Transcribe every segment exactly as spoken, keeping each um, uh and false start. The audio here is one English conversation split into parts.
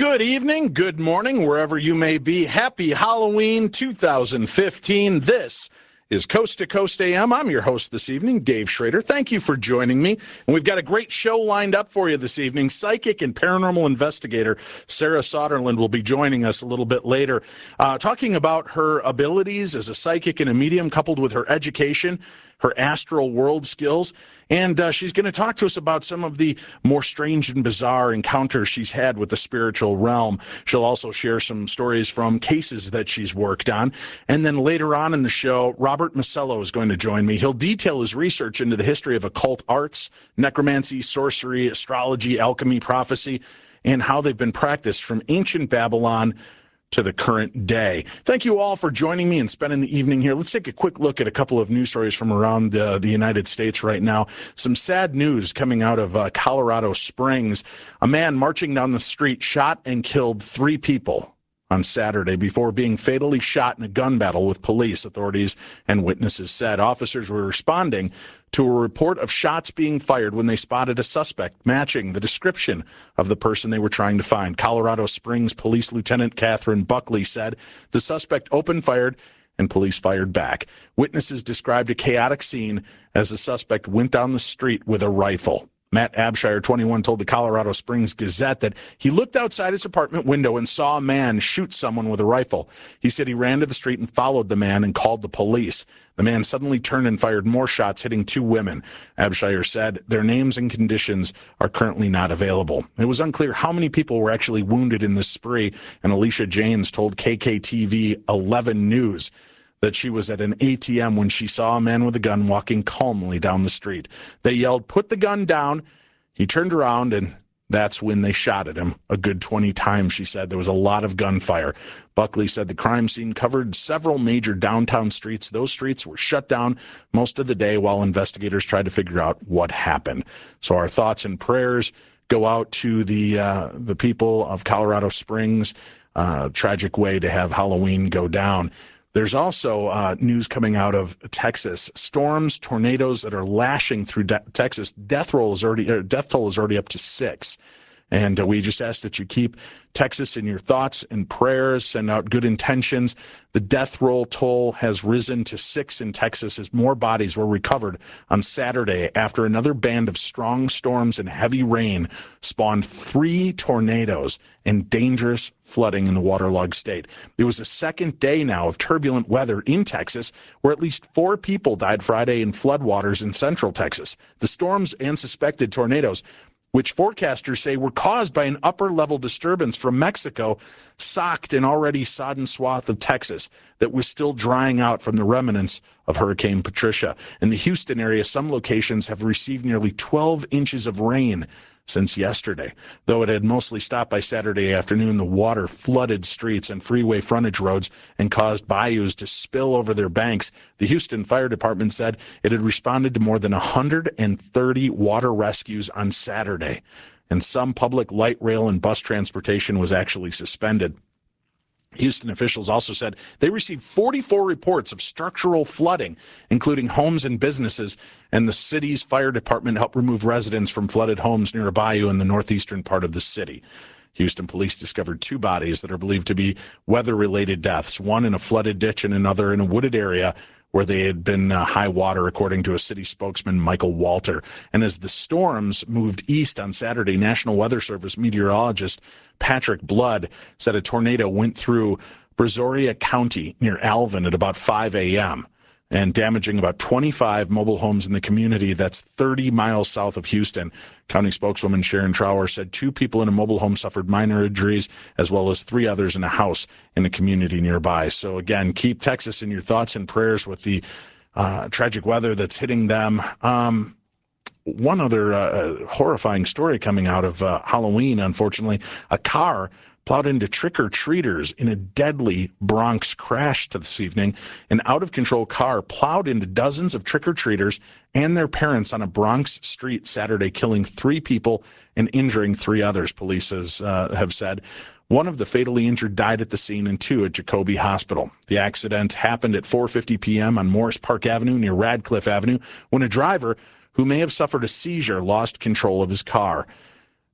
Good evening, good morning, wherever you may be. Happy Halloween two thousand fifteen. This is Coast to Coast A M. I'm your host this evening, Dave Schrader. Thank you for joining me. And we've got a great show lined up for you this evening. Psychic and paranormal investigator Sarah Soderlund will be joining us a little bit later, uh, talking about her abilities as a psychic and a medium, coupled with her education, her astral world skills, and uh, she's going to talk to us about some of the more strange and bizarre encounters she's had with the spiritual realm. She'll also share some stories from cases that she's worked on. And then later on in the show, Robert Masello is going to join me. He'll detail his research into the history of occult arts, necromancy, sorcery, astrology, alchemy, prophecy, and how they've been practiced from ancient Babylon to the current day. Thank you all for joining me and spending the evening here. Let's take a quick look at a couple of news stories from around the, the United States right now. Some sad news coming out of uh, Colorado Springs. A man marching down the street shot and killed three people on Saturday before being fatally shot in a gun battle with police, authorities and witnesses said. Officers were responding to a report of shots being fired when they spotted a suspect matching the description of the person they were trying to find. Colorado Springs Police Lieutenant Catherine Buckley said the suspect opened fired and police fired back. Witnesses described a chaotic scene as the suspect went down the street with a rifle. Matt Abshire, twenty-one, told the Colorado Springs Gazette that he looked outside his apartment window and saw a man shoot someone with a rifle. He said he ran to the street and followed the man and called the police. The man suddenly turned and fired more shots, hitting two women. Abshire said their names and conditions are currently not available. It was unclear how many people were actually wounded in this spree, and Alicia Janes told K K T V eleven News that she was at an A T M when she saw a man with a gun walking calmly down the street. They yelled, "Put the gun down." He turned around, and that's when they shot at him a good twenty times, she said. There was a lot of gunfire. Buckley said the crime scene covered several major downtown streets. Those streets were shut down most of the day while investigators tried to figure out what happened. So our thoughts and prayers go out to the uh, the people of Colorado Springs. Uh, tragic way to have Halloween go down. There's also uh, news coming out of Texas. Storms, tornadoes that are lashing through de- Texas. Death roll is already, or death toll is already up to six. And uh, we just ask that you keep Texas in your thoughts and prayers, send out good intentions. The death roll toll has risen to six in Texas as more bodies were recovered on Saturday after another band of strong storms and heavy rain spawned three tornadoes and dangerous flooding in the waterlogged state. It was the second day now of turbulent weather in Texas, where at least four people died Friday in floodwaters in central Texas. The storms and suspected tornadoes, which forecasters say were caused by an upper-level disturbance from Mexico, socked an already sodden swath of Texas that was still drying out from the remnants of Hurricane Patricia. In the Houston area, some locations have received nearly twelve inches of rain since yesterday. Though it had mostly stopped by Saturday afternoon, the water flooded streets and freeway frontage roads and caused bayous to spill over their banks. The Houston Fire Department said it had responded to more than one hundred thirty water rescues on Saturday, and some public light rail and bus transportation was actually suspended. Houston officials also said they received forty-four reports of structural flooding, including homes and businesses, and the city's fire department helped remove residents from flooded homes near a bayou in the northeastern part of the city. Houston police discovered two bodies that are believed to be weather-related deaths, one in a flooded ditch and another in a wooded area where they had been uh, high water, according to a city spokesman, Michael Walter. And as the storms moved east on Saturday, National Weather Service meteorologist Patrick Blood said a tornado went through Brazoria County near Alvin at about five a.m. and damaging about twenty-five mobile homes in the community that's thirty miles south of Houston. County spokeswoman Sharon Trower said two people in a mobile home suffered minor injuries, as well as three others in a house in a community nearby. So again, keep Texas in your thoughts and prayers with the uh, tragic weather that's hitting them. Um, one other uh, horrifying story coming out of uh, Halloween, unfortunately, a car plowed into trick-or-treaters in a deadly Bronx crash this evening. An out-of-control car plowed into dozens of trick-or-treaters and their parents on a Bronx street Saturday, killing three people and injuring three others, police has, uh, have said. One of the fatally injured died at the scene and two at Jacoby Hospital. The accident happened at four fifty p.m. on Morris Park Avenue near Radcliffe Avenue when a driver who may have suffered a seizure lost control of his car.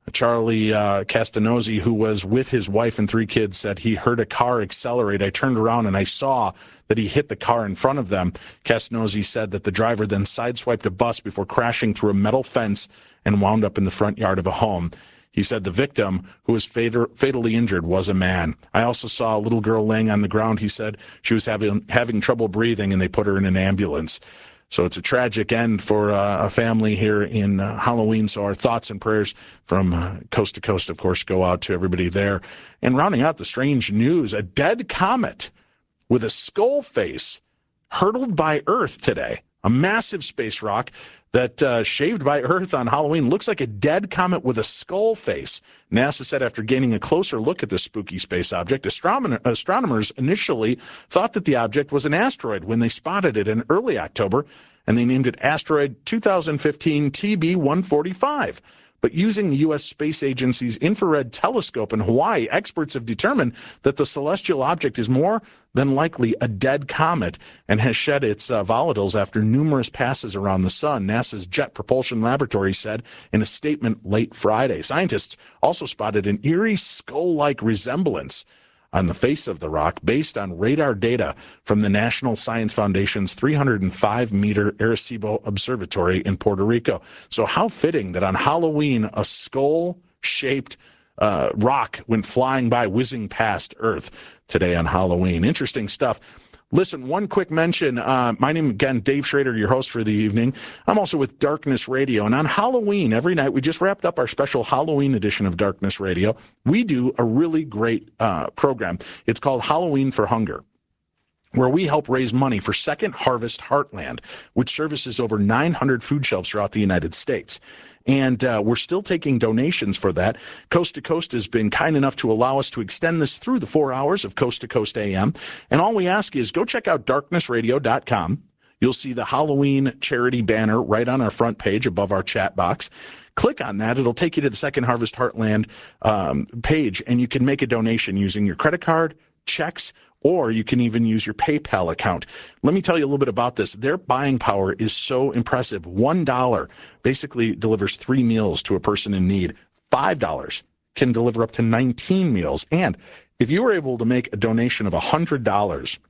Charlie uh, Castagnozzi, who was with his wife and three kids, said he heard a car accelerate. I turned around and I saw that he hit the car in front of them. Castagnozzi said that the driver then sideswiped a bus before crashing through a metal fence and wound up in the front yard of a home. He said the victim, who was fatal, fatally injured, was a man. I also saw a little girl laying on the ground. He said she was having having trouble breathing, and they put her in an ambulance. So it's a tragic end for uh, a family here in uh, Halloween. So our thoughts and prayers from uh, coast to coast, of course, go out to everybody there. And rounding out the strange news, a dead comet with a skull face hurtled by Earth today. A massive space rock that uh, shaved by Earth on Halloween looks like a dead comet with a skull face. NASA said after gaining a closer look at this spooky space object, astronomer, astronomers initially thought that the object was an asteroid when they spotted it in early October, and they named it asteroid two thousand fifteen T B one forty-five. But using the U S Space Agency's infrared telescope in Hawaii, experts have determined that the celestial object is more than likely a dead comet and has shed its uh, volatiles after numerous passes around the sun, NASA's Jet Propulsion Laboratory said in a statement late Friday. Scientists also spotted an eerie skull-like resemblance on the face of the rock based on radar data from the National Science Foundation's three hundred five meter Arecibo Observatory in Puerto Rico. So how fitting that on Halloween, a skull-shaped uh, rock went flying by, whizzing past Earth today on Halloween. Interesting stuff. Listen, one quick mention. Uh, my name, again, Dave Schrader, your host for the evening. I'm also with Darkness Radio. And on Halloween, every night, we just wrapped up our special Halloween edition of Darkness Radio. We do a really great uh, program. It's called Halloween for Hunger, where we help raise money for Second Harvest Heartland, which services over nine hundred food shelves throughout the United States. And uh, we're still taking donations for that. Coast to Coast has been kind enough to allow us to extend this through the four hours of Coast to Coast A M. And all we ask is go check out darkness radio dot com. You'll see the Halloween charity banner right on our front page above our chat box. Click on that. It'll take you to the Second Harvest Heartland um, page, and you can make a donation using your credit card, checks, or you can even use your PayPal account. Let me tell you a little bit about this. Their buying power is so impressive. One dollar basically delivers three meals to a person in need. Five dollars can deliver up to nineteen meals. And if you were able to make a donation of one hundred dollars,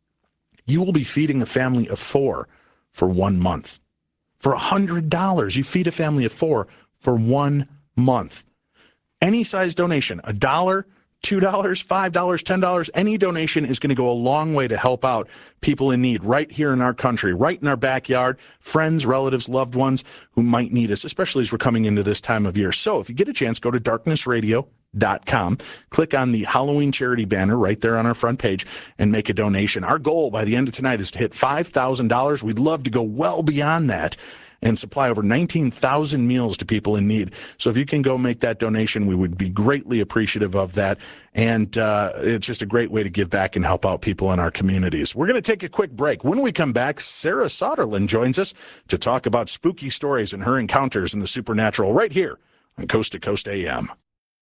you will be feeding a family of four for one month. For one hundred dollars, you feed a family of four for one month. Any size donation, a dollar, two dollars, five dollars, ten dollars, any donation is going to go a long way to help out people in need right here in our country, right in our backyard, friends, relatives, loved ones who might need us, especially as we're coming into this time of year. So if you get a chance, go to darkness radio dot com, click on the Halloween charity banner right there on our front page, and make a donation. Our goal by the end of tonight is to hit five thousand dollars. We'd love to go well beyond that and supply over nineteen thousand meals to people in need. So if you can go make that donation, we would be greatly appreciative of that. And uh, it's just a great way to give back and help out people in our communities. We're going to take a quick break. When we come back, Sarah Soderlund joins us to talk about spooky stories and her encounters in the supernatural right here on Coast to Coast A M.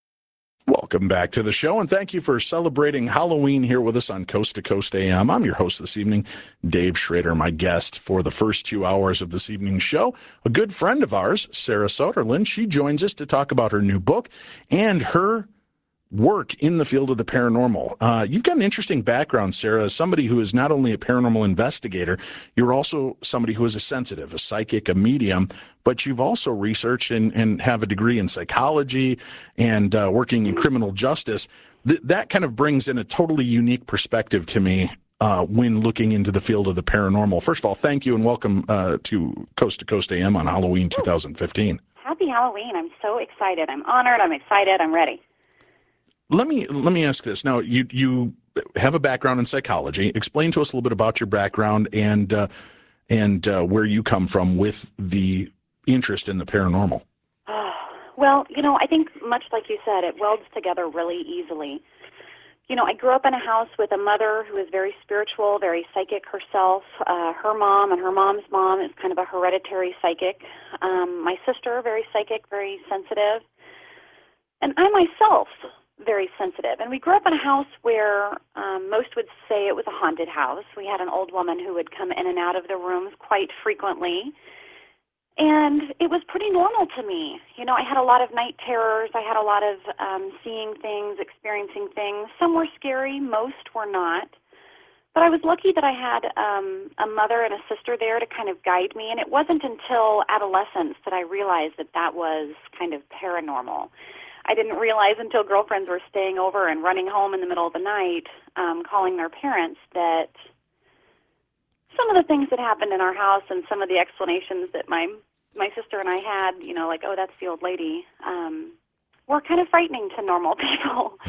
Welcome back to the show, and thank you for celebrating Halloween here with us on Coast to Coast A M. I'm your host this evening, Dave Schrader, my guest for the first two hours of this evening's show. A good friend of ours, Sarah Soderlund, she joins us to talk about her new book and her work in the field of the paranormal. Uh, you've got an interesting background, Sarah, as somebody who is not only a paranormal investigator, you're also somebody who is a sensitive, a psychic, a medium, but you've also researched and, and have a degree in psychology and uh, working in criminal justice. Th- that kind of brings in a totally unique perspective to me uh, when looking into the field of the paranormal. First of all, thank you and welcome uh, to Coast to Coast A M on Halloween two thousand fifteen. Happy Halloween. I'm so excited. I'm honored. I'm excited. I'm ready. Let me let me ask this. Now, you you have a background in psychology. Explain to us a little bit about your background and uh, and uh, where you come from with the interest in the paranormal. Oh, well, you know, I think much like you said, it welds together really easily. You know, I grew up in a house with a mother who was very spiritual, very psychic herself. Uh, her mom and her mom's mom is kind of a hereditary psychic. Um, my sister, very psychic, very sensitive. And I myself, very sensitive. And we grew up in a house where um, most would say it was a haunted house. We had an old woman who would come in and out of the rooms quite frequently. And it was pretty normal to me. You know, I had a lot of night terrors. I had a lot of um, seeing things, experiencing things. Some were scary. Most were not. But I was lucky that I had um, a mother and a sister there to kind of guide me. And it wasn't until adolescence that I realized that that was kind of paranormal. I didn't realize until girlfriends were staying over and running home in the middle of the night, um, calling their parents, that some of the things that happened in our house and some of the explanations that my my sister and I had, you know, like, oh, that's the old lady, um, were kind of frightening to normal people.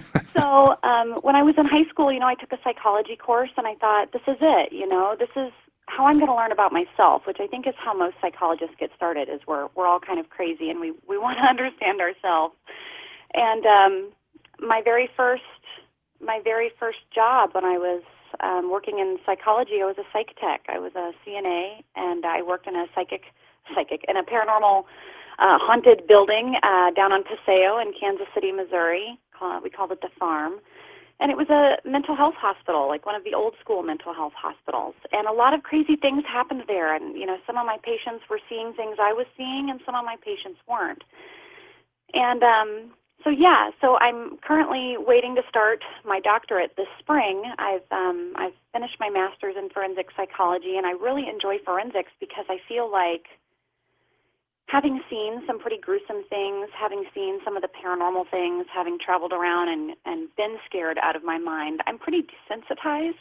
So um, when I was in high school, you know, I took a psychology course, and I thought, this is it, you know, this is how I'm going to learn about myself, which I think is how most psychologists get started, is we're, we're all kind of crazy, and we, we want to understand ourselves. And um, my very first my very first job when I was um, working in psychology, I was a psych tech. I was a C N A, and I worked in a psychic, psychic, in a paranormal uh, haunted building uh, down on Paseo in Kansas City, Missouri. Uh, we called it the Farm. And it was a mental health hospital, like one of the old school mental health hospitals. And a lot of crazy things happened there. And, you know, some of my patients were seeing things I was seeing, and some of my patients weren't. And um, so, yeah, so I'm currently waiting to start my doctorate this spring. I've, um, I've finished my master's in forensic psychology, and I really enjoy forensics because I feel like, having seen some pretty gruesome things, having seen some of the paranormal things, having traveled around and, and been scared out of my mind, I'm pretty desensitized.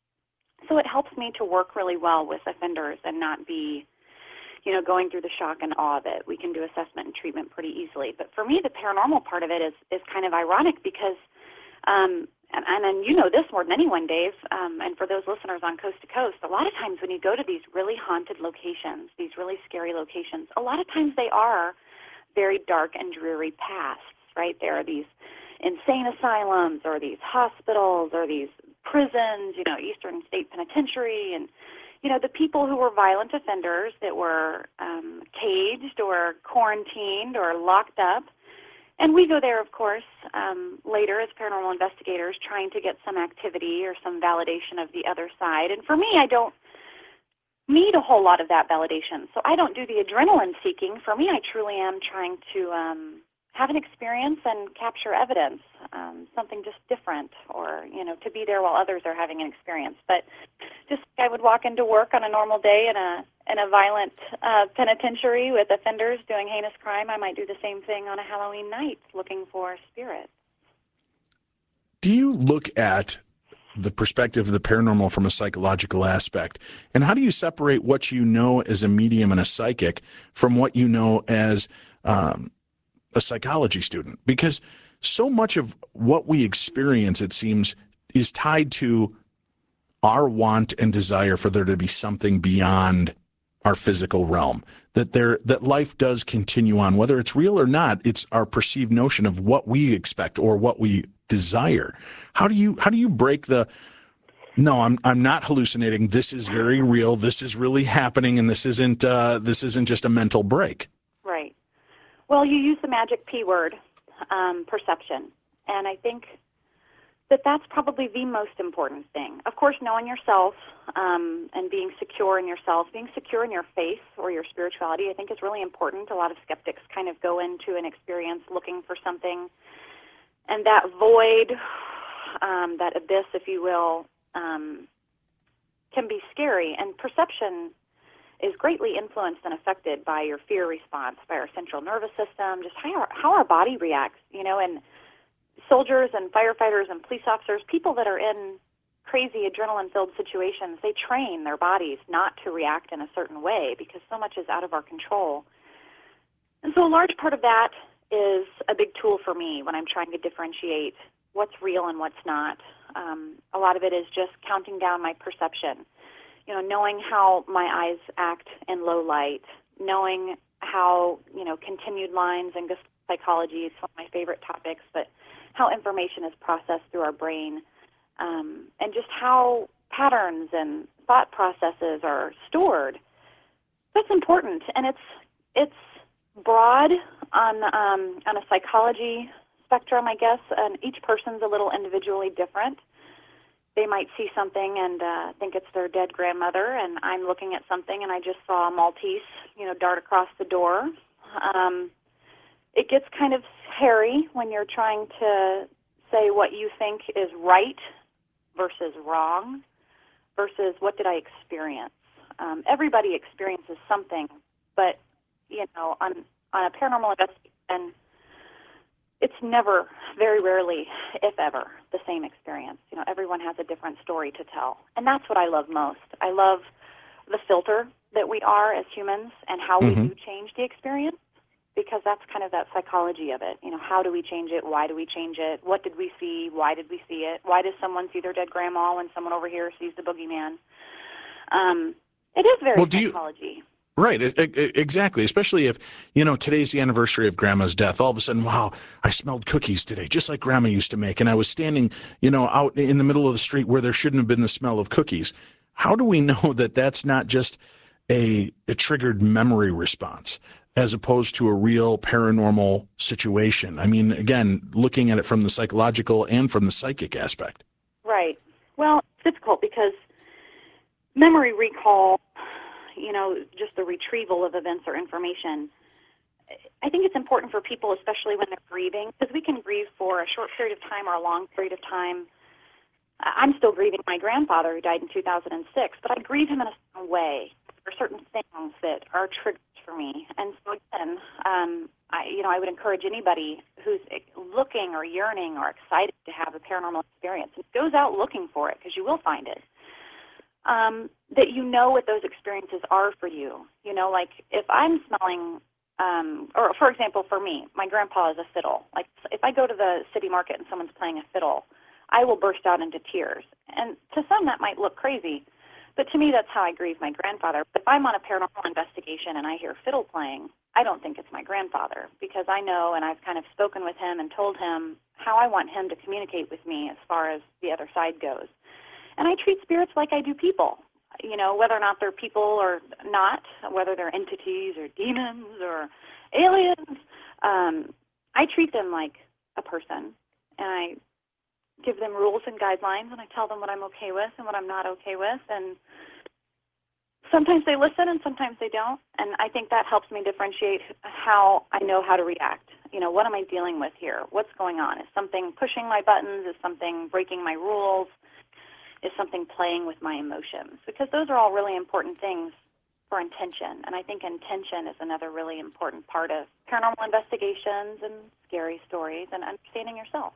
So it helps me to work really well with offenders and not be, you know, going through the shock and awe of it. We can do assessment and treatment pretty easily. But for me, the paranormal part of it is, is kind of ironic because, um, and, and, and you know this more than anyone, Dave, um, and for those listeners on Coast to Coast, a lot of times when you go to these really haunted locations, these really scary locations, a lot of times they are very dark and dreary pasts, right? There are these insane asylums or these hospitals or these prisons, you know, Eastern State Penitentiary, and, you know, the people who were violent offenders that were um, caged or quarantined or locked up. And we go there, of course, um, later as paranormal investigators trying to get some activity or some validation of the other side. And for me, I don't need a whole lot of that validation. So I don't do the adrenaline seeking. For me, I truly am trying to um, have an experience and capture evidence, um, something just different, or, you know, to be there while others are having an experience. But just I would walk into work on a normal day in a in a violent uh, penitentiary with offenders doing heinous crime. I might do the same thing on a Halloween night looking for spirits. Do you look at the perspective of the paranormal from a psychological aspect? And how do you separate what you know as a medium and a psychic from what you know as um, a psychology student? Because so much of what we experience, it seems, is tied to our want and desire for there to be something beyond our physical realm, that there that life does continue on, whether it's real or not. It's our perceived notion of what we expect or what we desire. How do you how do you break the no, I'm I'm not hallucinating. This is very real. This is really happening, and this isn't uh, this isn't just a mental break. Right. Well, you use the magic P word, um, perception, and I think that that's probably the most important thing. Of course, knowing yourself um, and being secure in yourself, being secure in your faith or your spirituality, I think is really important. A lot of skeptics kind of go into an experience looking for something, and that void, um, that abyss, if you will, um, can be scary. And perception is greatly influenced and affected by your fear response, by our central nervous system, just how our, how our body reacts, you know, and soldiers and firefighters and police officers, people that are in crazy adrenaline-filled situations, they train their bodies not to react in a certain way because so much is out of our control. And so a large part of that is a big tool for me when I'm trying to differentiate what's real and what's not. Um, a lot of it is just counting down my perception, you know, knowing how my eyes act in low light, knowing how, you know, continued lines and psychology is one of my favorite topics, but how information is processed through our brain, um, and just how patterns and thought processes are stored. That's important, and it's it's broad on um, on a psychology spectrum, I guess, and each person's a little individually different. they might see something and uh, think it's their dead grandmother, and I'm looking at something and I just saw a Maltese, you know, dart across the door. Um, it gets kind of hairy when you're trying to say what you think is right versus wrong versus what did I experience. Um, everybody experiences something, but, you know, on, on a paranormal investigation, it's never, very rarely, if ever, the same experience. You know, everyone has a different story to tell. And that's what I love most. I love the filter that we are as humans and how Mm-hmm. we do change the experience, because that's kind of that psychology of it. You know, how do we change it? Why do we change it? What did we see? Why did we see it? Why does someone see their dead grandma when someone over here sees the boogeyman? Um, it is very Well, do you- psychology. Right, e- e- exactly. Especially if, you know, today's the anniversary of Grandma's death. All of a sudden, wow, I smelled cookies today, just like Grandma used to make. And I was standing, you know, out in the middle of the street where there shouldn't have been the smell of cookies. How do we know that that's not just a, a triggered memory response as opposed to a real paranormal situation? I mean, again, looking at it from the psychological and from the psychic aspect. Right. Well, it's difficult because memory recall, you know, just the retrieval of events or information, I think it's important for people, especially when they're grieving, because we can grieve for a short period of time or a long period of time. I'm still grieving my grandfather who died in two thousand six, but I grieve him in a certain way. There are certain things that are triggers for me. And so again, um, I, you know, I would encourage anybody who's looking or yearning or excited to have a paranormal experience, and goes out looking for it, because you will find it. Um, that you know what those experiences are for you. You know, like if I'm smelling, um, or for example, for me, my grandpa is a fiddle. Like if I go to the city market and someone's playing a fiddle, I will burst out into tears. And to some that might look crazy, but to me that's how I grieve my grandfather. But if I'm on a paranormal investigation and I hear fiddle playing, I don't think it's my grandfather, because I know, and I've kind of spoken with him and told him how I want him to communicate with me as far as the other side goes. And I treat spirits like I do people, you know, whether or not they're people or not, whether they're entities or demons or aliens. Um, I treat them like a person, and I give them rules and guidelines, and I tell them what I'm okay with and what I'm not okay with. And sometimes they listen and sometimes they don't. And I think that helps me differentiate how I know how to react. You know, what am I dealing with here? What's going on? Is something pushing my buttons? Is something breaking my rules? Is something playing with my emotions? Because those are all really important things for intention. And I think intention is another really important part of paranormal investigations and scary stories and understanding yourself.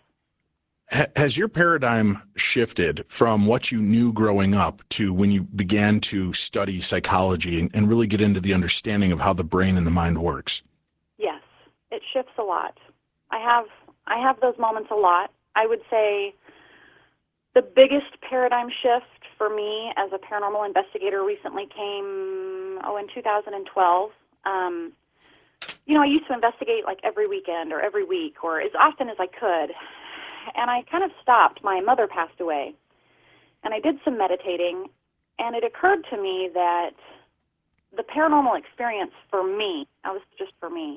Has your paradigm shifted from what you knew growing up to when you began to study psychology and, and really get into the understanding of how the brain and the mind works? Yes, it shifts a lot. I have I have those moments a lot. I would say the biggest paradigm shift for me as a paranormal investigator recently came, oh, in two thousand twelve. Um, you know, I used to investigate like every weekend or every week or as often as I could. And I kind of stopped. My mother passed away. And I did some meditating, and it occurred to me that the paranormal experience for me, that was just for me,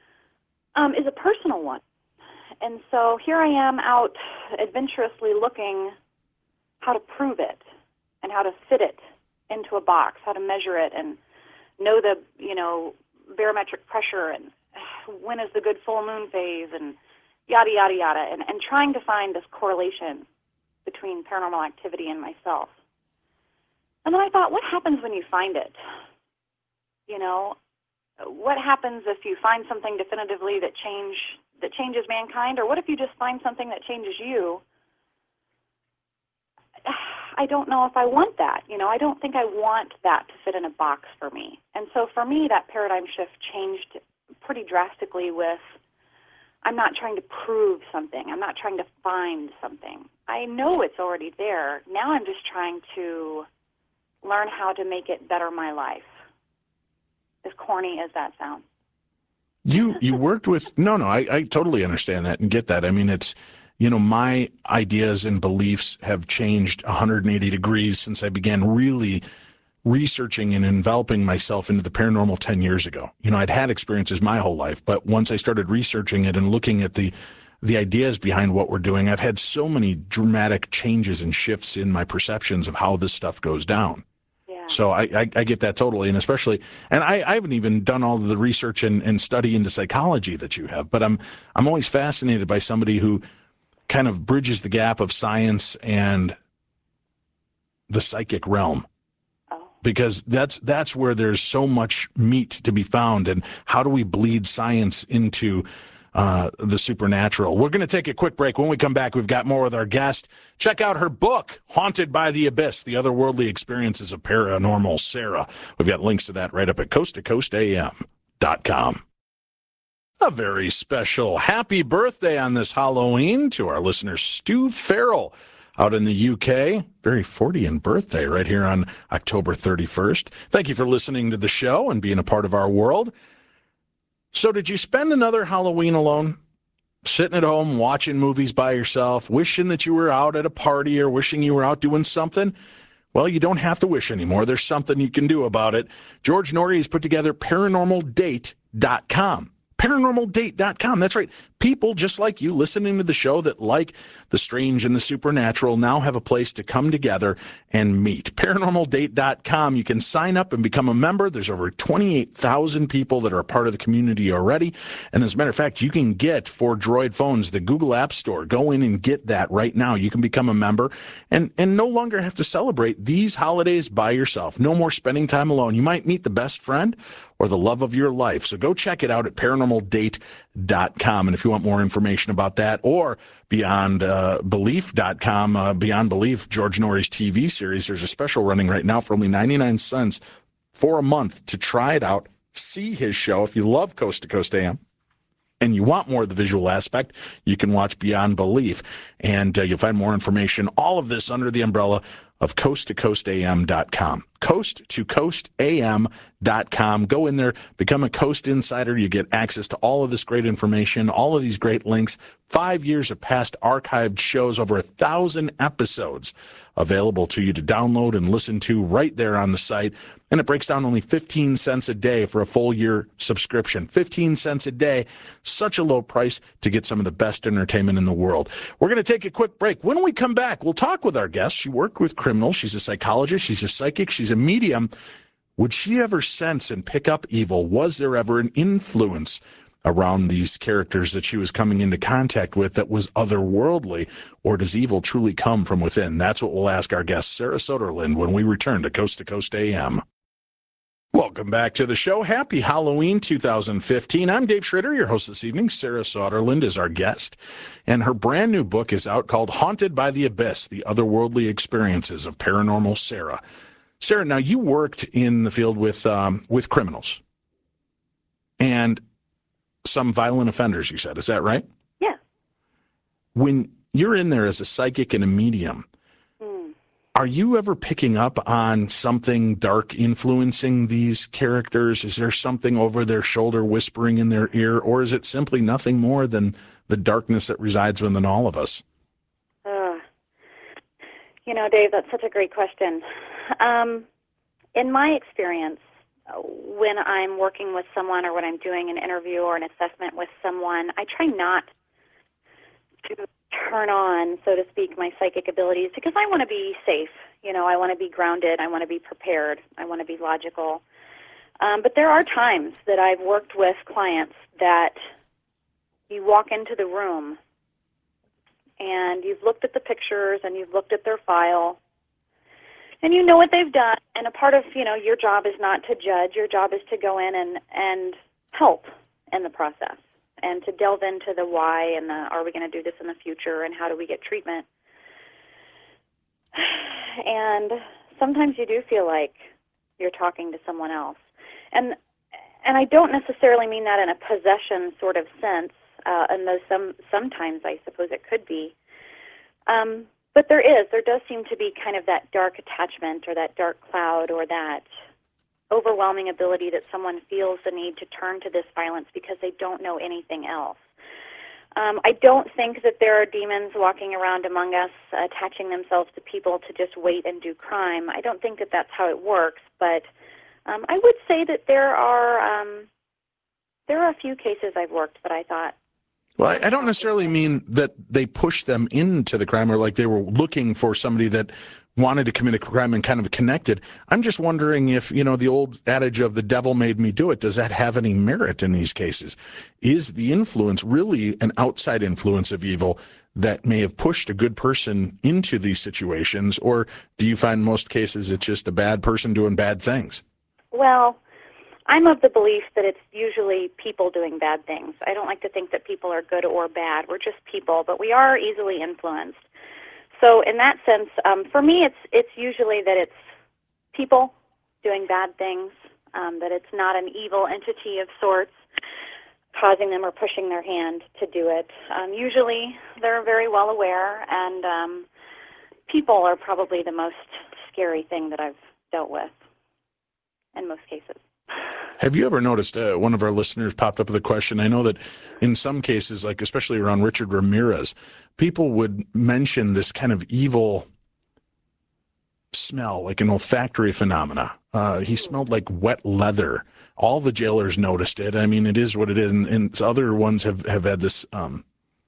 um, is a personal one. And so here I am out adventurously looking how to prove it and how to fit it into a box, how to measure it and know the, you know, barometric pressure and when is the good full moon phase and yada, yada, yada, and, and trying to find this correlation between paranormal activity and myself. And then I thought, what happens when you find it? You know, what happens if you find something definitively that change that changes mankind, or what if you just find something that changes you? I don't know if I want that. You know, I don't think I want that to fit in a box for me. And so for me, that paradigm shift changed pretty drastically with, I'm not trying to prove something. I'm not trying to find something. I know it's already there. Now I'm just trying to learn how to make it better my life. As corny as that sounds. You you worked with, no, no, I, I totally understand that and get that. I mean, it's, you know, my ideas and beliefs have changed one hundred eighty degrees since I began really researching and enveloping myself into the paranormal ten years ago. You know, I'd had experiences my whole life, but once I started researching it and looking at the the ideas behind what we're doing, I've had so many dramatic changes and shifts in my perceptions of how this stuff goes down. Yeah. So I, I, I get that totally, and especially, and I, I haven't even done all of the research and, and study into psychology that you have, but I'm I'm always fascinated by somebody who kind of bridges the gap of science and the psychic realm. Oh. Because that's that's where there's so much meat to be found, and how do we bleed science into uh, the supernatural? We're going to take a quick break. When we come back, we've got more with our guest. Check out her book, Haunted by the Abyss, The Otherworldly Experiences of Paranormal Sarah. We've got links to that right up at coast to coast a m dot com. A very special happy birthday on this Halloween to our listener, Stu Farrell, out in the U K. Very fortieth birthday right here on October thirty-first. Thank you for listening to the show and being a part of our world. So did you spend another Halloween alone? Sitting at home watching movies by yourself, wishing that you were out at a party or wishing you were out doing something? Well, you don't have to wish anymore. There's something you can do about it. George Norrie has put together paranormal date dot com. paranormal date dot com. That's right. People just like you listening to the show that like the strange and the supernatural now have a place to come together and meet. paranormal date dot com. You can sign up and become a member. There's over twenty-eight thousand people that are a part of the community already. And as a matter of fact, you can get for Droid phones the Google App Store. Go in and get that right now. You can become a member and, and no longer have to celebrate these holidays by yourself. No more spending time alone. You might meet the best friend or the love of your life. So go check it out at paranormal date dot com. And if you want more information about that, or beyond belief dot com, uh, Beyond Belief, George Norrie's T V series, there's a special running right now for only ninety-nine cents for a month to try it out, see his show. If you love Coast to Coast A M and you want more of the visual aspect, you can watch Beyond Belief. And uh, you'll find more information, all of this under the umbrella of coast to coast a m dot com. coast to coast a m dot com. Go in there, become a Coast Insider. You get access to all of this great information, all of these great links, five years of past archived shows, over a thousand episodes available to you to download and listen to right there on the site. And it breaks down only fifteen cents a day for a full year subscription. fifteen cents a day, such a low price to get some of the best entertainment in the world. We're going to take a quick break. When we come back, we'll talk with our guest. She worked with criminals. She's a psychologist. She's a psychic. She's a medium. Would she ever sense and pick up evil? Was there ever an influence around these characters that she was coming into contact with that was otherworldly? Or does evil truly come from within? That's what we'll ask our guest, Sarah Soderlund, when we return to Coast to Coast A M. Welcome back to the show. Happy Halloween two thousand fifteen. I'm Dave Schrader, your host this evening. Sarah Soderlund is our guest, and her brand new book is out called Haunted by the Abyss, The Otherworldly Experiences of Paranormal Sarah. Sarah, now you worked in the field with um, with criminals and some violent offenders, you said. Is that right? Yeah. When you're in there as a psychic and a medium, Mm. are you ever picking up on something dark influencing these characters? Is there something over their shoulder whispering in their ear, or is it simply nothing more than the darkness that resides within all of us? Uh, you know, Dave, that's such a great question. Um, in my experience, when I'm working with someone or when I'm doing an interview or an assessment with someone, I try not to turn on, so to speak, my psychic abilities because I want to be safe. You know, I want to be grounded. I want to be prepared. I want to be logical. Um, but there are times that I've worked with clients that you walk into the room and you've looked at the pictures and you've looked at their file and you know what they've done. And a part of, you know, your job is not to judge. Your job is to go in and, and help in the process and to delve into the why and the are we going to do this in the future and how do we get treatment. And sometimes you do feel like you're talking to someone else. And and I don't necessarily mean that in a possession sort of sense, uh, and though some, sometimes I suppose it could be. Um, but there is, there does seem to be kind of that dark attachment or that dark cloud or that overwhelming ability that someone feels the need to turn to this violence because they don't know anything else. Um, I don't think that there are demons walking around among us, attaching themselves to people to just wait and do crime. I don't think that that's how it works, but um, I would say that there are um, there are a few cases I've worked that I thought, Well, I, I don't necessarily mean that they pushed them into the crime or like they were looking for somebody that wanted to commit a crime and kind of connected. I'm just wondering if, you know, the old adage of the devil made me do it, does that have any merit in these cases? Is the influence really an outside influence of evil that may have pushed a good person into these situations? Or do you find in most cases it's just a bad person doing bad things? Well, I'm of the belief that it's usually people doing bad things. I don't like to think that people are good or bad. We're just people, but we are easily influenced. So in that sense, um, for me, it's it's usually that it's people doing bad things, um, that it's not an evil entity of sorts causing them or pushing their hand to do it. Um, usually they're very well aware, and um, people are probably the most scary thing that I've dealt with in most cases. Have you ever noticed, uh, one of our listeners popped up with a question, I know that in some cases, like especially around Richard Ramirez, people would mention this kind of evil smell, like an olfactory phenomena. Uh, he smelled like wet leather. All the jailers noticed it. I mean, it is what it is. And, and other ones have, have had this, um,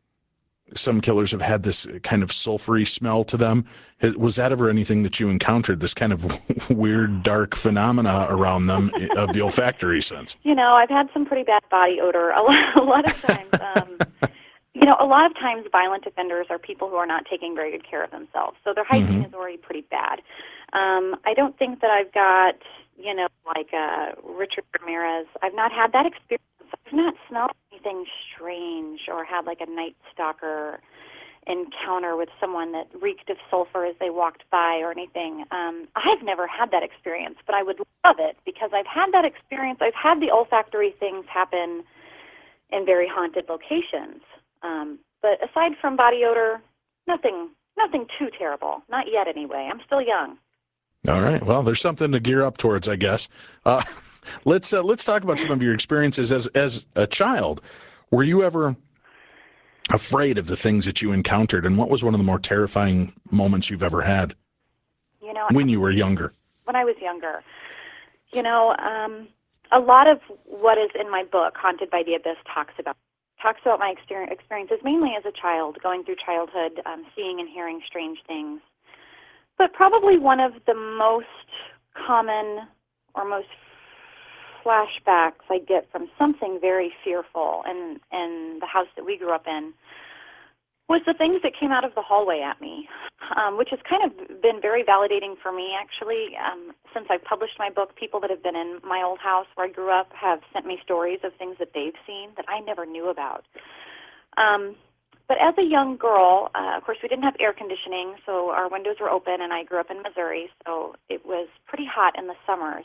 some killers have had this kind of sulfury smell to them. Was that ever anything that you encountered, this kind of weird, dark phenomena around them of the olfactory sense? You know, I've had some pretty bad body odor a lot, a lot of times. Um, you know, a lot of times violent offenders are people who are not taking very good care of themselves. So their hygiene Mm-hmm. is already pretty bad. Um, I don't think that I've got, you know, like uh, Richard Ramirez. I've not had that experience. I've not smelled anything strange or had like a night stalker encounter with someone that reeked of sulfur as they walked by or anything. Um, I've never had that experience, but I would love it because I've had that experience. I've had the olfactory things happen in very haunted locations. Um, but aside from body odor, nothing, nothing too terrible. Not yet, anyway. I'm still young. All right. Well, there's something to gear up towards, I guess. Uh, let's uh, let's talk about some of your experiences as as a child. Were you ever afraid of the things that you encountered, and what was one of the more terrifying moments you've ever had? You know, when you were younger? When I was younger, you know, um, a lot of what is in my book, Haunted by the Abyss, talks about talks about my experience, experiences mainly as a child, going through childhood, um, seeing and hearing strange things. But probably one of the most common or most flashbacks I get from something very fearful in, in the house that we grew up in was the things that came out of the hallway at me, um, which has kind of been very validating for me, actually. Um, since I've published my book, people that have been in my old house where I grew up have sent me stories of things that they've seen that I never knew about. Um, But as a young girl, uh, of course, we didn't have air conditioning, so our windows were open, and I grew up in Missouri, so it was pretty hot in the summers.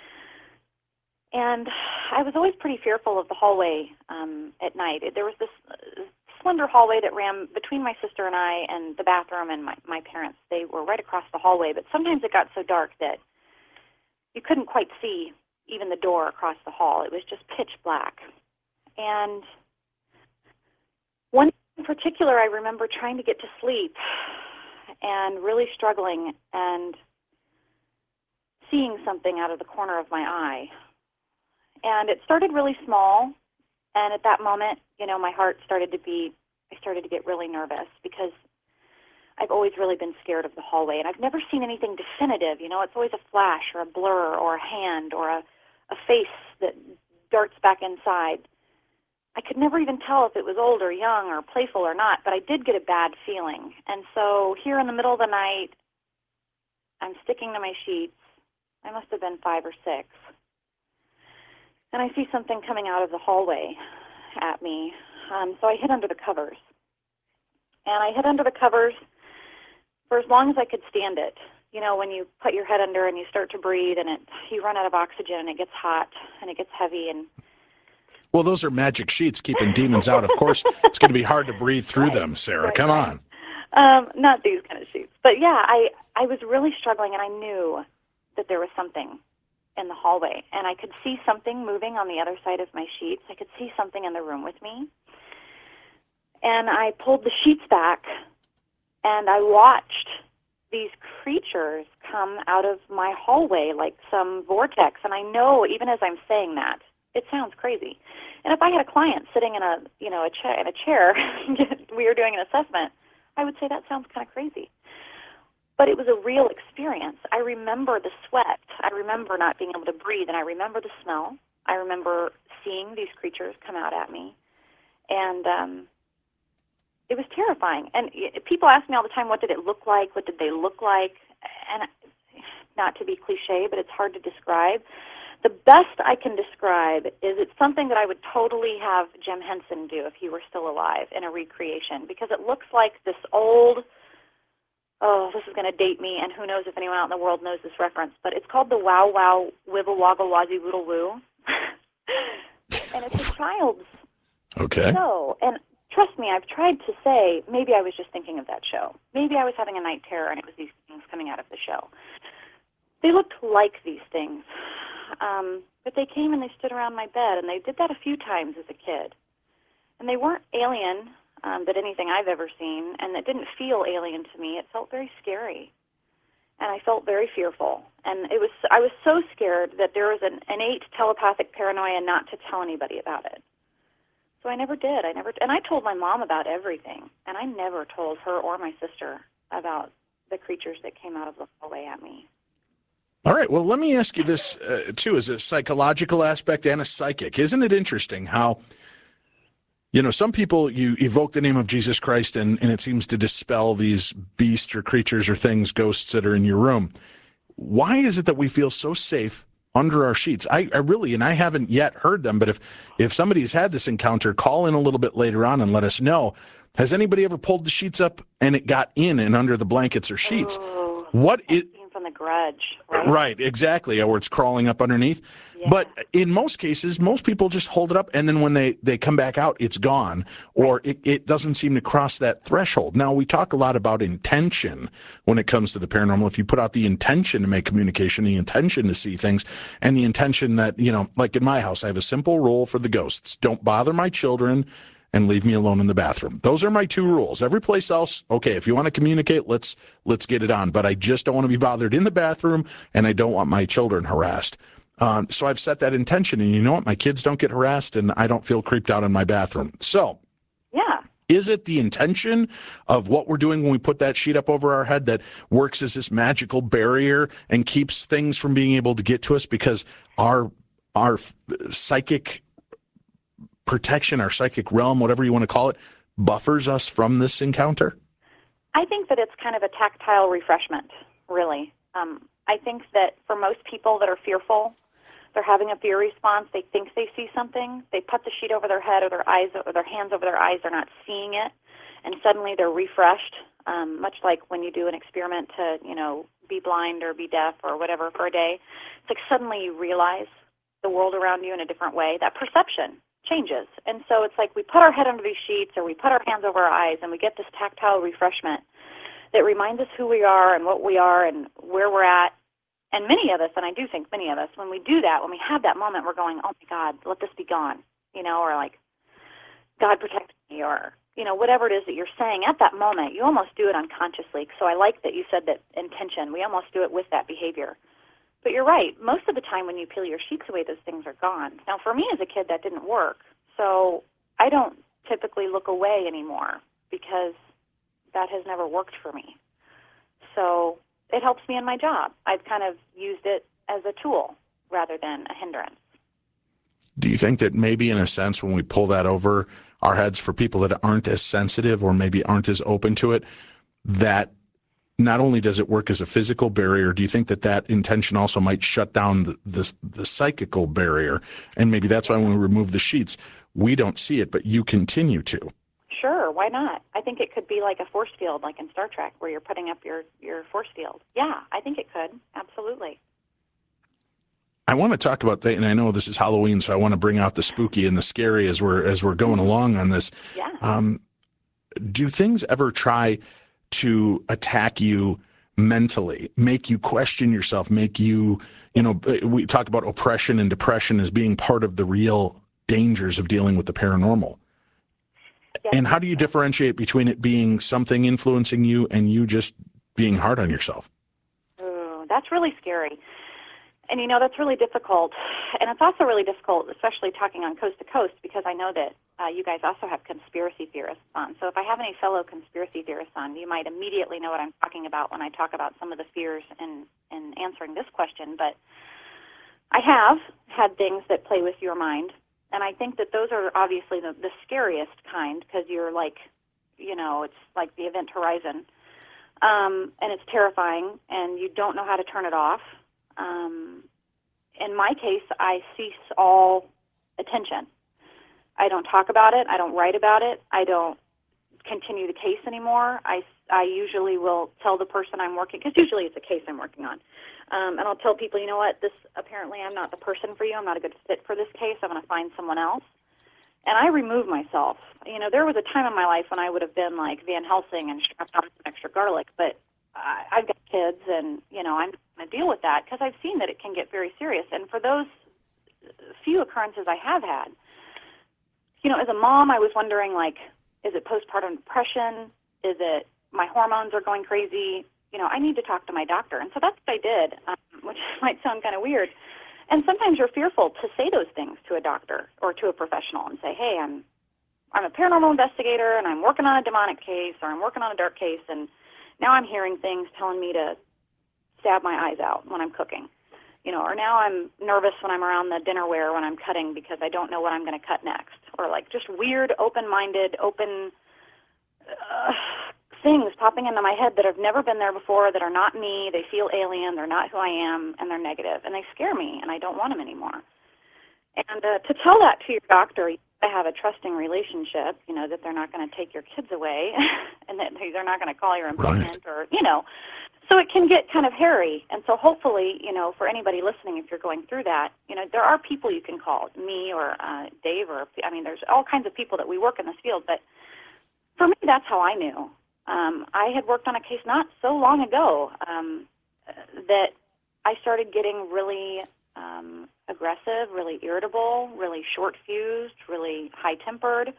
And I was always pretty fearful of the hallway um, at night. There was this uh, slender hallway that ran between my sister and I and the bathroom and my, my parents. They were right across the hallway, but sometimes it got so dark that you couldn't quite see even the door across the hall. It was just pitch black. And one in particular, I remember trying to get to sleep and really struggling and seeing something out of the corner of my eye. And it started really small, and at that moment, you know, my heart started to be, I started to get really nervous because I've always really been scared of the hallway, and I've never seen anything definitive. You know, it's always a flash or a blur or a hand or a, a face that darts back inside. I could never even tell if it was old or young or playful or not, but I did get a bad feeling. And so here in the middle of the night, I'm sticking to my sheets. I must have been five or six. And I see something coming out of the hallway at me. Um, so I hid under the covers. And I hid under the covers for as long as I could stand it. You know, when you put your head under and you start to breathe and it, you run out of oxygen and it gets hot and it gets heavy and Well, those are magic sheets keeping demons out. Of course, it's going to be hard to breathe through right, them, Sarah. right, Come right. on. Um, not these kind of sheets. But yeah, I, I was really struggling, and I knew that there was something in the hallway. And I could see something moving on the other side of my sheets. I could see something in the room with me. And I pulled the sheets back, and I watched these creatures come out of my hallway like some vortex. And I know, even as I'm saying that, it sounds crazy. And if I had a client sitting in a, you know, a chair, in a chair, we were doing an assessment, I would say that sounds kind of crazy. But it was a real experience. I remember the sweat. I remember not being able to breathe, and I remember the smell. I remember seeing these creatures come out at me, and um, it was terrifying. And people ask me all the time, what did it look like? What did they look like? And not to be cliche, but it's hard to describe. The best I can describe is it's something that I would totally have Jim Henson do if he were still alive in a recreation, because it looks like this old, oh, this is going to date me, and who knows if anyone out in the world knows this reference, but it's called the Wow Wow Wibble Woggle Wazzy Woodle Woo. And it's a child's okay. show. And trust me, I've tried to say, maybe I was just thinking of that show. Maybe I was having a night terror and it was these things coming out of the show. They looked like these things. Um, but they came and they stood around my bed, and they did that a few times as a kid. And they weren't alien, um, that anything I've ever seen, and it didn't feel alien to me. It felt very scary. And I felt very fearful. And it was I was so scared that there was an innate telepathic paranoia not to tell anybody about it. So I never did. I never, and I told my mom about everything, and I never told her or my sister about the creatures that came out of the hallway at me. All right. Well, let me ask you this, uh, too, as a psychological aspect and a psychic. Isn't it interesting how, you know, some people, you evoke the name of Jesus Christ and, and it seems to dispel these beasts or creatures or things, ghosts that are in your room. Why is it that we feel so safe under our sheets? I, I really, and I haven't yet heard them, but if, if somebody's had this encounter, call in a little bit later on and let us know. Has anybody ever pulled the sheets up and it got in and under the blankets or sheets? Oh, what is... From the grudge, right? Right, exactly, or it's crawling up underneath. Yeah. But in most cases, most people just hold it up, and then when they, they come back out, it's gone, or it, it doesn't seem to cross that threshold. Now, we talk a lot about intention when it comes to the paranormal. If you put out the intention to make communication, the intention to see things, and the intention that, you know, like in my house, I have a simple rule for the ghosts. Don't bother my children and leave me alone in the bathroom. Those are my two rules. Every place else, okay, if you want to communicate, let's let's get it on. But I just don't want to be bothered in the bathroom, and I don't want my children harassed. Um, so I've set that intention, and you know what? My kids don't get harassed, and I don't feel creeped out in my bathroom. So yeah, is it the intention of what we're doing when we put that sheet up over our head that works as this magical barrier and keeps things from being able to get to us because our our psychic protection, our psychic realm, whatever you want to call it, buffers us from this encounter? I think that it's kind of a tactile refreshment, really. Um, I think that for most people that are fearful, they're having a fear response, they think they see something, they put the sheet over their head or their eyes or their hands over their eyes, they're not seeing it, and suddenly they're refreshed, um, much like when you do an experiment to, you know, be blind or be deaf or whatever for a day. It's like suddenly you realize the world around you in a different way. That perception changes. And so it's like we put our head under these sheets or we put our hands over our eyes and we get this tactile refreshment that reminds us who we are and what we are and where we're at. And many of us, and I do think many of us, when we do that, when we have that moment, we're going, oh my God, let this be gone, you know, or like, God protect me, or, you know, whatever it is that you're saying at that moment, you almost do it unconsciously. So I like that you said that intention. We almost do it with that behavior. But you're right. Most of the time when you peel your sheets away, those things are gone. Now, for me as a kid, that didn't work. So I don't typically look away anymore because that has never worked for me. So it helps me in my job. I've kind of used it as a tool rather than a hindrance. Do you think that maybe in a sense when we pull that over our heads for people that aren't as sensitive or maybe aren't as open to it, that not only does it work as a physical barrier, do you think that that intention also might shut down the, the, the psychical barrier? And maybe that's why when we remove the sheets, we don't see it, but you continue to. Sure, why not? I think it could be like a force field, like in Star Trek, where you're putting up your, your force field. Yeah, I think it could. Absolutely. I want to talk about that, and I know this is Halloween, so I want to bring out the spooky and the scary as we're as we're going along on this. Yeah. Um, do things ever try to attack you mentally, make you question yourself, make you, you know, we talk about oppression and depression as being part of the real dangers of dealing with the paranormal. Yes. And how do you differentiate between it being something influencing you and you just being hard on yourself? Ooh, that's really scary. and you know, that's really difficult. And it's also really difficult, especially talking on Coast to Coast, because I know that uh, you guys also have conspiracy theorists on. So if I have any fellow conspiracy theorists on, you might immediately know what I'm talking about when I talk about some of the fears in, in answering this question. But I have had things that play with your mind, and I think that those are obviously the, the scariest kind, because you're like, you know, it's like the event horizon, um, and it's terrifying, and you don't know how to turn it off. Um, in my case, I cease all attention. I don't talk about it. I don't write about it. I don't continue the case anymore. I, I usually will tell the person I'm working, because usually it's a case I'm working on. Um, and I'll tell people, you know what, this apparently I'm not the person for you. I'm not a good fit for this case. I'm going to find someone else. And I remove myself. You know, there was a time in my life when I would have been like Van Helsing and strapped on some extra garlic, but I, I've got kids, and, you know, I'm going to deal with that because I've seen that it can get very serious. And for those few occurrences I have had, you know, as a mom, I was wondering, like, is it postpartum depression? Is it my hormones are going crazy? You know, I need to talk to my doctor. And so that's what I did, um, which might sound kind of weird. And sometimes you're fearful to say those things to a doctor or to a professional and say, hey, I'm I'm a paranormal investigator, and I'm working on a demonic case, or I'm working on a dark case, and now I'm hearing things telling me to stab my eyes out when I'm cooking. You know, or now I'm nervous when I'm around the dinnerware when I'm cutting because I don't know what I'm going to cut next. Or like just weird, open-minded, open uh, things popping into my head that have never been there before, that are not me. They feel alien. They're not who I am, and they're negative, and they scare me, and I don't want them anymore. And uh, to tell that to your doctor, you have to have a trusting relationship, you know, that they're not going to take your kids away and that they're not going to call your employment right. or, you know. So it can get kind of hairy. And so hopefully, you know, for anybody listening, if you're going through that, you know, there are people you can call, me or uh, Dave, or, I mean, there's all kinds of people that we work in this field. But for me, that's how I knew. Um, I had worked on a case not so long ago um, that I started getting really um, aggressive, really irritable, really short-fused, really high-tempered.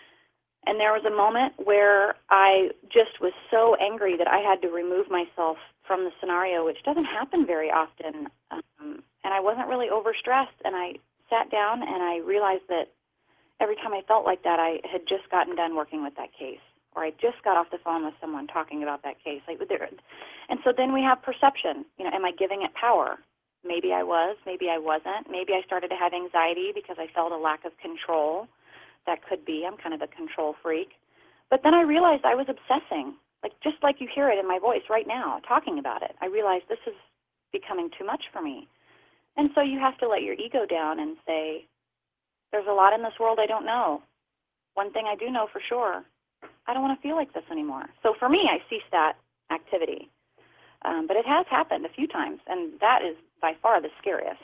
And there was a moment where I just was so angry that I had to remove myself from the scenario, which doesn't happen very often. Um, and I wasn't really overstressed. And I sat down and I realized that every time I felt like that, I had just gotten done working with that case, or I just got off the phone with someone talking about that case. Like, there, and so then we have perception. You know, am I giving it power? Maybe I was, maybe I wasn't. Maybe I started to have anxiety because I felt a lack of control. That could be. I'm kind of a control freak. But then I realized I was obsessing, like just like you hear it in my voice right now, talking about it. I realized this is becoming too much for me. And so you have to let your ego down and say, there's a lot in this world I don't know. One thing I do know for sure, I don't want to feel like this anymore. So for me, I ceased that activity. Um, but it has happened a few times, and that is by far the scariest.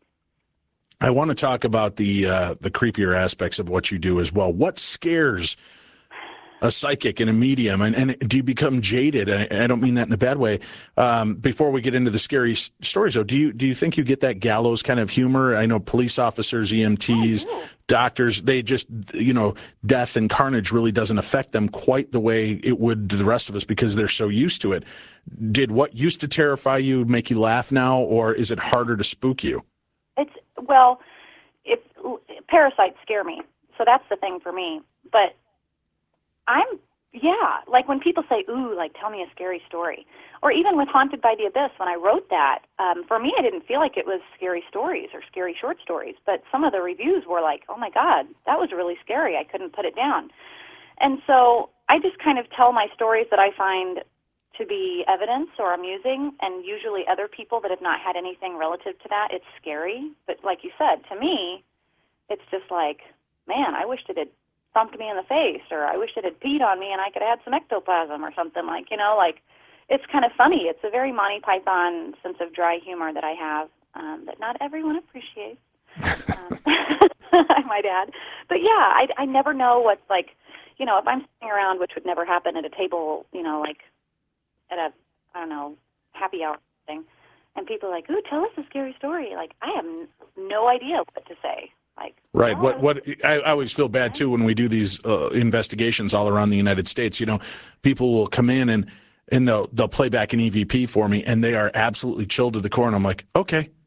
I want to talk about the uh, the creepier aspects of what you do as well. What scares a psychic and a medium, and, and do you become jaded? I, I don't mean that in a bad way. Um, before we get into the scary s- stories, though, do you do you think you get that gallows kind of humor? I know police officers, E M Ts, oh, doctors, they just, you know, death and carnage really doesn't affect them quite the way it would to the rest of us because they're so used to it. Did what used to terrify you make you laugh now, or is it harder to spook you? It's, well, it's, parasites scare me, so that's the thing for me. But I'm, yeah, like when people say, ooh, like tell me a scary story. Or even with Haunted by the Abyss, when I wrote that, um, for me I didn't feel like it was scary stories or scary short stories, but some of the reviews were like, oh my God, that was really scary. I couldn't put it down. And so I just kind of tell my stories that I find to be evidence or amusing, and usually other people that have not had anything relative to that, it's scary. But like you said, to me, it's just like, man, I wished it had thumped me in the face, or I wish it had peed on me and I could have had some ectoplasm or something, like, you know, like, it's kind of funny. It's a very Monty Python sense of dry humor that I have um, that not everyone appreciates, um, I might add. But yeah, I, I never know what's like, you know, if I'm sitting around, which would never happen at a table, you know, like at a, I don't know, happy hour thing, and people are like, ooh, tell us a scary story. Like, I have n- no idea what to say. Like, right. no, What what I, I always feel bad too when we do these uh, investigations all around the United States. You know, people will come in and and they'll they'll play back an E V P for me, and they are absolutely chilled to the core. And I'm like, okay,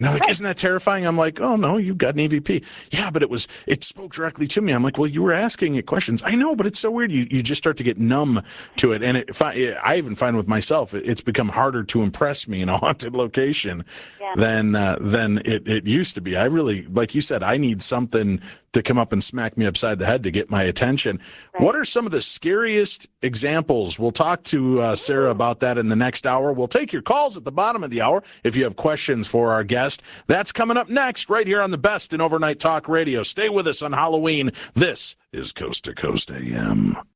And they're like, Right. isn't that terrifying? I'm like, oh, no, you got an E V P. Yeah, but it was, it spoke directly to me. I'm like, well, you were asking it questions. I know, but it's so weird. You you just start to get numb to it. And it, I even find with myself, it's become harder to impress me in a haunted location Yeah. than uh, than it, it used to be. I really, like you said, I need something to come up and smack me upside the head to get my attention. Right. What are some of the scariest examples? We'll talk to uh, Sarah about that in the next hour. We'll take your calls at the bottom of the hour if you have questions for our guest. That's coming up next right here on the Best in Overnight Talk Radio. Stay with us on Halloween. This is Coast to Coast A M.